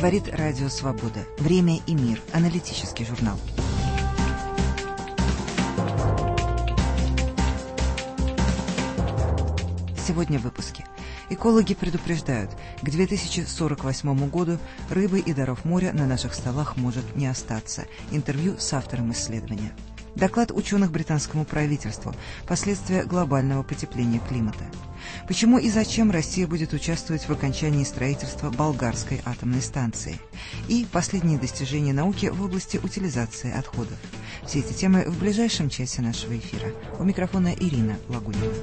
Говорит Радио Свобода. Время и мир. Аналитический журнал. Сегодня в выпуске. Экологи предупреждают, к 2048 году рыбы и даров моря на наших столах может не остаться. Интервью с автором исследования. Доклад ученых британскому правительству. Последствия глобального потепления климата. Почему и зачем Россия будет участвовать в окончании строительства болгарской атомной станции? И последние достижения науки в области утилизации отходов. Все эти темы в ближайшем часе нашего эфира. У микрофона Ирина Лагунина.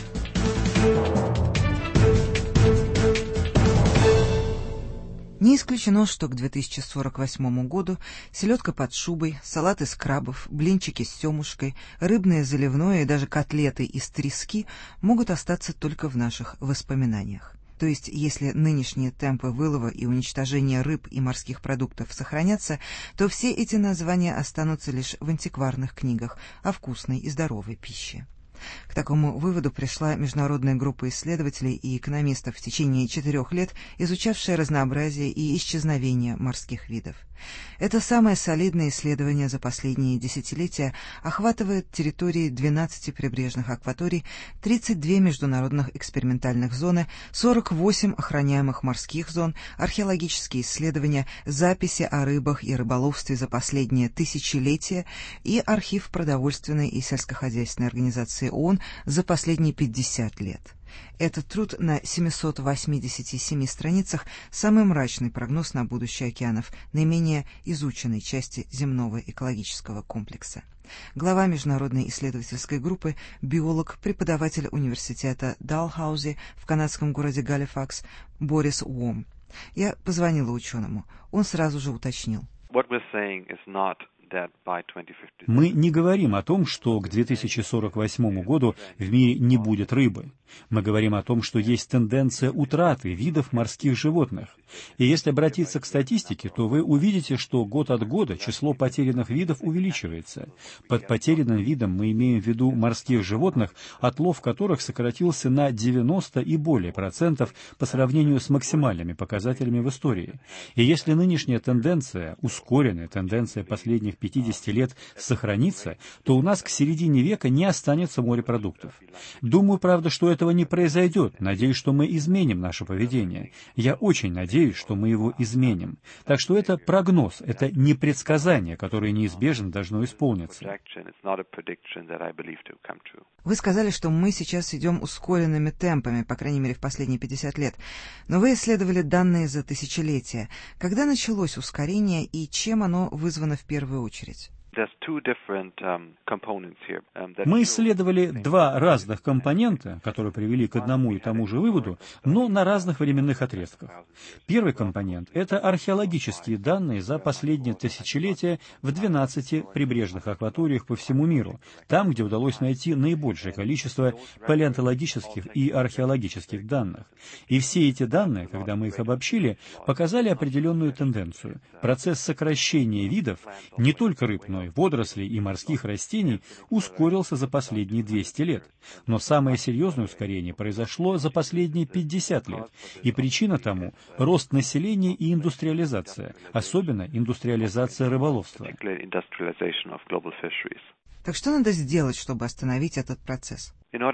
Не исключено, что к 2048 году селедка под шубой, салат из крабов, блинчики с семушкой, рыбное заливное и даже котлеты из трески могут остаться только в наших воспоминаниях. То есть, если нынешние темпы вылова и уничтожения рыб и морских продуктов сохранятся, то все эти названия останутся лишь в антикварных книгах о вкусной и здоровой пище. К такому выводу пришла международная группа исследователей и экономистов в течение 4 лет, изучавшая разнообразие и исчезновение морских видов. Это самое солидное исследование за последние десятилетия охватывает территории 12 прибрежных акваторий, 32 международных экспериментальных зоны, 48 охраняемых морских зон, археологические исследования, записи о рыбах и рыболовстве за последние тысячелетия и архив продовольственной и сельскохозяйственной организации ООН за последние 50 лет. Этот труд на 787 страницах – самый мрачный прогноз на будущее океанов, наименее изученной части земного экологического комплекса. Глава международной исследовательской группы, биолог, преподаватель университета Далхаузи в канадском городе Галифакс Борис Уом. Я позвонила ученому. Он сразу же уточнил. Мы не говорим о том, что к 2048 году в мире не будет рыбы. Мы говорим о том, что есть тенденция утраты видов морских животных. И если обратиться к статистике, то вы увидите, что год от года число потерянных видов увеличивается. Под потерянным видом мы имеем в виду морских животных, отлов которых сократился на 90 и более процентов по сравнению с максимальными показателями в истории. И если нынешняя тенденция, ускоренная тенденция последних 50 лет сохранится, то у нас к середине века не останется морепродуктов. Думаю, правда, что этого не произойдет. Надеюсь, что мы изменим наше поведение. Я очень надеюсь, что мы его изменим. Так что это прогноз, это не предсказание, которое неизбежно должно исполниться. Вы сказали, что мы сейчас идем ускоренными темпами, по крайней мере, в последние 50 лет. Но вы исследовали данные за тысячелетия. Когда началось ускорение и чем оно вызвано в первую очередь? Мы исследовали 2 разных компонента, которые привели к одному и тому же выводу, но на разных временных отрезках. Первый компонент — это археологические данные за последние тысячелетия в 12 прибрежных акваториях по всему миру, там, где удалось найти наибольшее количество палеонтологических и археологических данных. И все эти данные, когда мы их обобщили, показали определенную тенденцию. Процесс сокращения видов, не только рыб, но и водорослей и морских растений, ускорился за последние 200 лет. Но самое серьезное ускорение произошло за последние 50 лет. И причина тому – рост населения и индустриализация, особенно индустриализация рыболовства. Так что надо сделать, чтобы остановить этот процесс?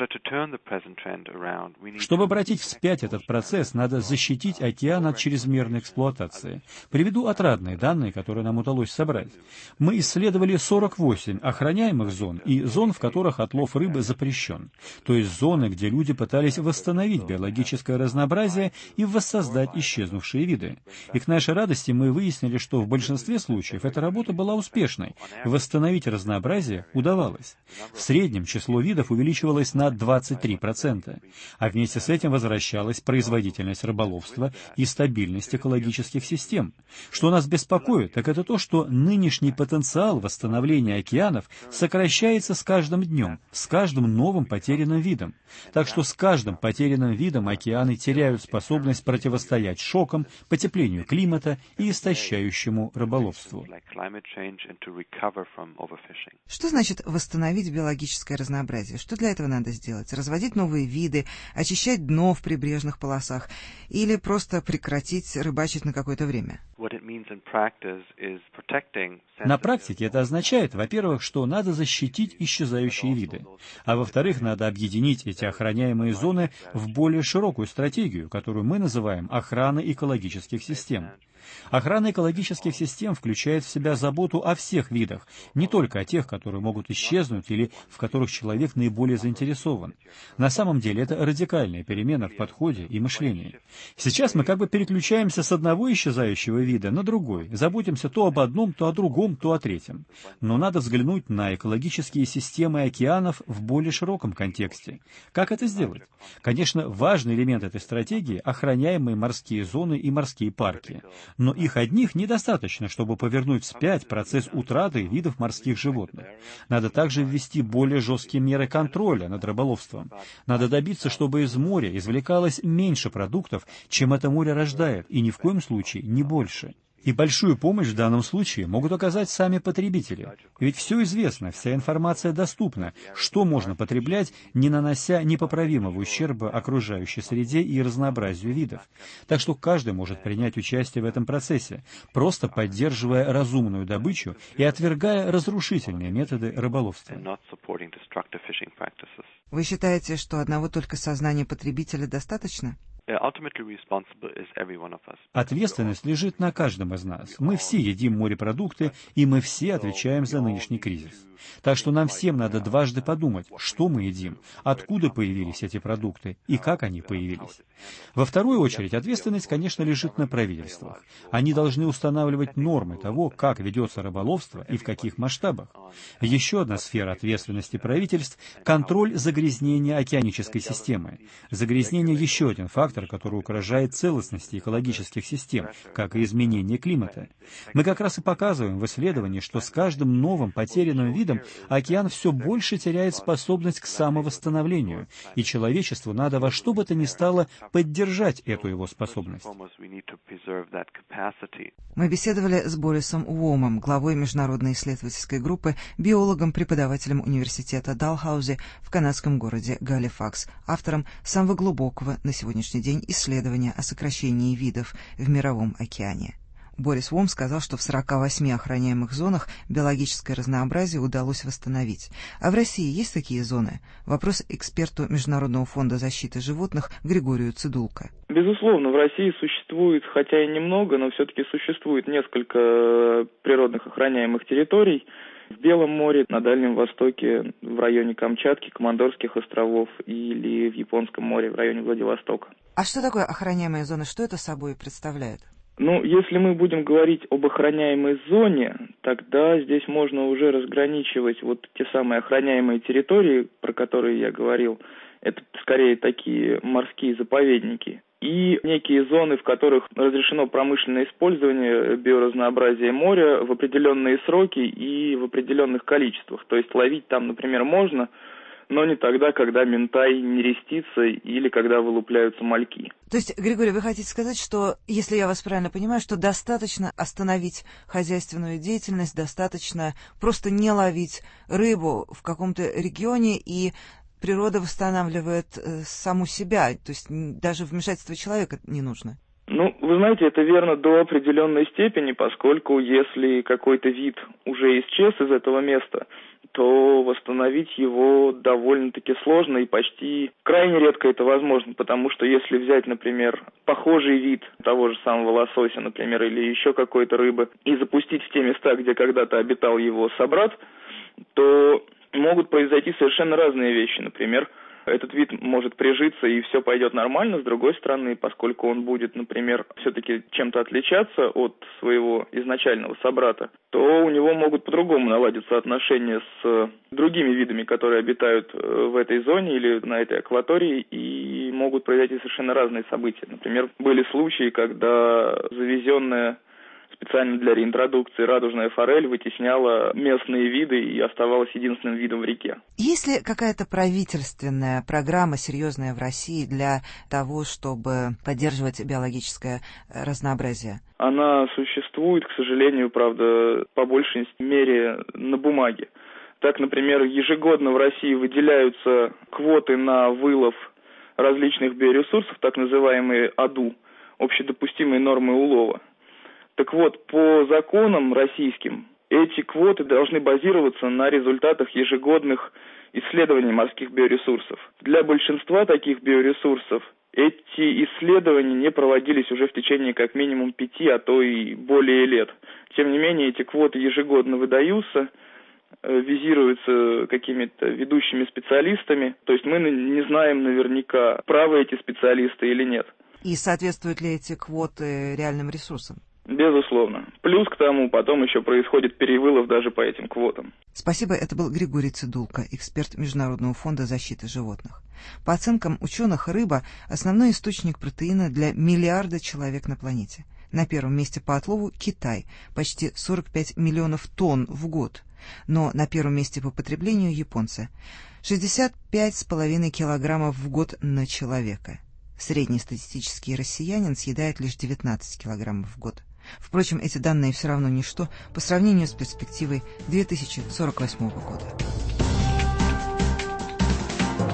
Чтобы обратить вспять этот процесс, надо защитить океан от чрезмерной эксплуатации. Приведу отрадные данные, которые нам удалось собрать. Мы исследовали 48 охраняемых зон и зон, в которых отлов рыбы запрещен. То есть зоны, где люди пытались восстановить биологическое разнообразие и воссоздать исчезнувшие виды. И к нашей радости мы выяснили, что в большинстве случаев эта работа была успешной. Восстановить разнообразие удавалось. В среднем число видов увеличивалось на 23%, а вместе с этим возвращалась производительность рыболовства и стабильность экологических систем. Что нас беспокоит, так это то, что нынешний потенциал восстановления океанов сокращается с каждым днем, с каждым новым потерянным видом. Так что с каждым потерянным видом океаны теряют способность противостоять шокам, потеплению климата и истощающему рыболовству. Что значит восстановить биологическое разнообразие? Что для этого надо сделать? Разводить новые виды, очищать дно в прибрежных полосах или просто прекратить рыбачить на какое-то время? На практике это означает, во-первых, что надо защитить исчезающие виды, а во-вторых, надо объединить эти охраняемые зоны в более широкую стратегию, которую мы называем охраной экологических систем. Охрана экологических систем включает в себя заботу о всех видах, не только о тех, которые могут исчезнуть или в которых человек наиболее заинтересован. На самом деле это радикальная перемена в подходе и мышлении. Сейчас мы как бы переключаемся с одного исчезающего вида на другой, заботимся то об одном, то о другом, то о третьем. Но надо взглянуть на экологические системы океанов в более широком контексте. Как это сделать? Конечно, важный элемент этой стратегии – охраняемые морские зоны и морские парки. Но их одних недостаточно, чтобы повернуть вспять процесс утраты видов морских животных. Надо также ввести более жесткие меры контроля над рыболовством. Надо добиться, чтобы из моря извлекалось меньше продуктов, чем это море рождает, и ни в коем случае не больше. И большую помощь в данном случае могут оказать сами потребители. Ведь все известно, вся информация доступна, что можно потреблять, не нанося непоправимого ущерба окружающей среде и разнообразию видов. Так что каждый может принять участие в этом процессе, просто поддерживая разумную добычу и отвергая разрушительные методы рыболовства. Вы считаете, что одного только сознания потребителя достаточно? Ответственность лежит на каждом из нас. Мы все едим морепродукты, и мы все отвечаем за нынешний кризис. Так что нам всем надо дважды подумать, что мы едим, откуда появились эти продукты и как они появились. Во вторую очередь, ответственность, конечно, лежит на правительствах. Они должны устанавливать нормы того, как ведется рыболовство и в каких масштабах. Еще одна сфера ответственности правительств – контроль загрязнения океанической системы. Загрязнение – еще один фактор, который угрожает целостности экологических систем, как и изменение климата. Мы как раз и показываем в исследовании, что с каждым новым потерянным видом океан все больше теряет способность к самовосстановлению, и человечеству надо во что бы то ни стало поддержать эту его способность. Мы беседовали с Борисом Уомом, главой международной исследовательской группы, биологом, преподавателем университета Далхаузи в канадском городе Галифакс, автором самого глубокого на сегодняшний день исследования о сокращении видов в Мировом океане. Борис Уом сказал, что в 48 охраняемых зонах биологическое разнообразие удалось восстановить. А в России есть такие зоны? Вопрос эксперту Международного фонда защиты животных Григорию Цидулко. Безусловно, в России существует, хотя и немного, но все-таки существует несколько природных охраняемых территорий. В Белом море, на Дальнем Востоке, в районе Камчатки, Командорских островов или в Японском море, в районе Владивостока. А что такое охраняемая зона? Что это собой представляет? Если мы будем говорить об охраняемой зоне, тогда здесь можно уже разграничивать вот те самые охраняемые территории, про которые я говорил. Это скорее такие морские заповедники. И некие зоны, в которых разрешено промышленное использование биоразнообразия моря в определенные сроки и в определенных количествах. То есть ловить там, например, можно, но не тогда, когда минтай нерестится или когда вылупляются мальки. То есть, Григорий, вы хотите сказать, что, если я вас правильно понимаю, что достаточно остановить хозяйственную деятельность, достаточно просто не ловить рыбу в каком-то регионе, и природа восстанавливает саму себя, то есть даже вмешательство человека не нужно? Вы знаете, это верно до определенной степени, поскольку если какой-то вид уже исчез из этого места, то восстановить его довольно-таки сложно и почти крайне редко это возможно, потому что если взять, например, похожий вид того же самого лосося, например, или еще какой-то рыбы, и запустить в те места, где когда-то обитал его собрат, то могут произойти совершенно разные вещи. Например, этот вид может прижиться и все пойдет нормально. С другой стороны, поскольку он будет, например, все-таки чем-то отличаться от своего изначального собрата, то у него могут по-другому наладиться отношения с другими видами, которые обитают в этой зоне или на этой акватории, и могут произойти совершенно разные события. Например, были случаи, когда завезенная специально для реинтродукции радужная форель вытесняла местные виды и оставалась единственным видом в реке. Есть ли какая-то правительственная программа серьезная в России для того, чтобы поддерживать биологическое разнообразие? Она существует, к сожалению, правда, по большей мере на бумаге. Так, например, ежегодно в России выделяются квоты на вылов различных биоресурсов, так называемые АДУ, общедопустимые нормы улова. Так вот, по законам российским эти квоты должны базироваться на результатах ежегодных исследований морских биоресурсов. Для большинства таких биоресурсов эти исследования не проводились уже в течение как минимум 5, а то и более лет. Тем не менее, эти квоты ежегодно выдаются, визируются какими-то ведущими специалистами. То есть мы не знаем наверняка, правы эти специалисты или нет. И соответствуют ли эти квоты реальным ресурсам? Безусловно. Плюс к тому, потом еще происходит перевылов даже по этим квотам. Спасибо, это был Григорий Цидулко, эксперт Международного фонда защиты животных. По оценкам ученых, рыба – основной источник протеина для миллиарда человек на планете. На первом месте по отлову Китай – почти 45 миллионов тонн в год. Но на первом месте по потреблению японцы – 65,5 килограммов в год на человека. Среднестатистический россиянин съедает лишь 19 килограммов в год. Впрочем, эти данные все равно ничто по сравнению с перспективой 2048 года.